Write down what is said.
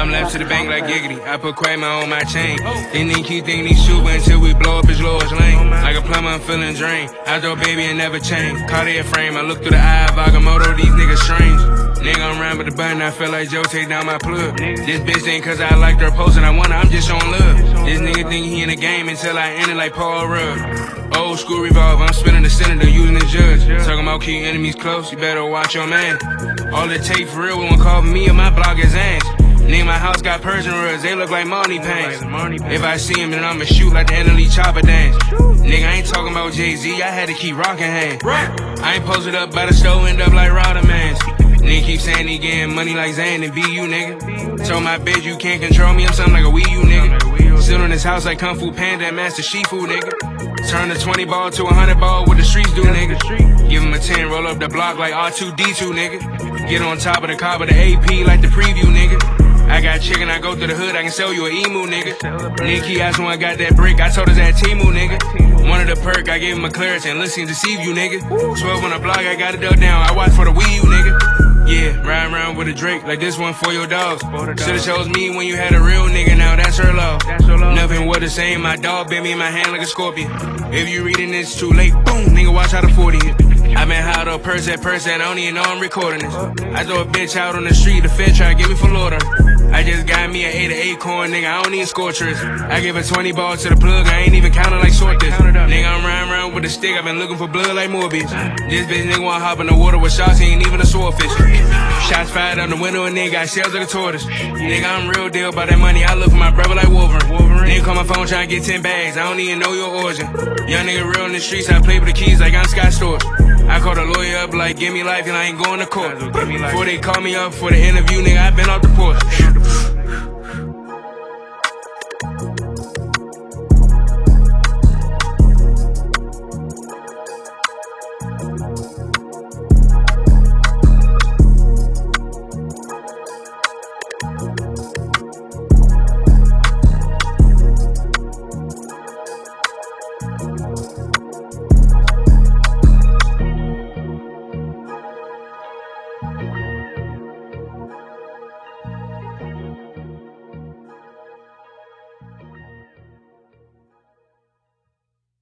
I'm left to the bank like giggity. I put Quagmire on my chain. They niggas keep thinking he's shooting until we blow up his lowest lane. Like a plumber, I'm feeling drained. I throw baby and never change. Cartier frame, I look through the eye of Agamotto, these niggas strange. Nigga, I'm round with the button, I feel like Joe take down my plug. This bitch ain't cause I liked her post and I want her, I'm just showing love. This nigga think he in the game until I end it like Paul Rudd. Old school revolve, I'm spinning the senator, using the judge. Talking about keep enemies close, you better watch your man. All it take for real, won't call me or my block is ass. Nigga, my house got Persian rugs, they look like money pants. If I see him, then I'ma shoot like the Italy chopper dance. Nigga, I ain't talking about Jay-Z, I had to keep rocking hands. I ain't posted up by the stove, end up like Roddermans. Nigga keep saying he getting money like Zane and BU, nigga. Told my bitch you can't control me, I'm something like a Wii U, nigga. Sit on his house like Kung Fu Panda and Master Shifu, nigga. Turn a 20 ball to a 100 ball, what the streets do, nigga. Give him a 10, roll up the block like R2-D2, nigga. Get on top of the car with the AP like the preview, nigga. I got chicken, I go through the hood, I can sell you an emu, nigga. Nigga, he asked when I got that brick, I told us that Timu, nigga. One of the perk, I gave him a clearance and listen, deceive you, nigga. 12 on the block, I got it dug down, I watch for the Wii U, nigga. Yeah, riding around with a Drake, like this one for your dogs. Shoulda chose me when you had a real nigga, now that's her love. Nothing was the same, my dog bit me in my hand like a scorpion. If you reading this too late, boom, nigga, watch how the 40 hit. I been high to purse at, I don't even know I'm recording this. I throw a bitch out on the street, the Fed try to get me for Florida. I just got me an 8 or 8 coin, nigga, I don't even score tricks. I give a 20 ball to the plug, I ain't even counting like short this. Nigga, I'm riding around with a stick, I been looking for blood like Morbius. This bitch nigga wanna hop in the water with shots, he ain't even a swordfish. Shots fired out the window and nigga got shells like a tortoise. Nigga, I'm real deal about that money, I look for my brother like Wolverine. Nigga call my phone trying to get 10 bags, I don't even know your origin. Young nigga real in the streets, I play with the keys like I'm Scott Storch. I called a lawyer up like, give me life and I ain't going to court. Before they call me up for the interview, nigga, I been off the porch.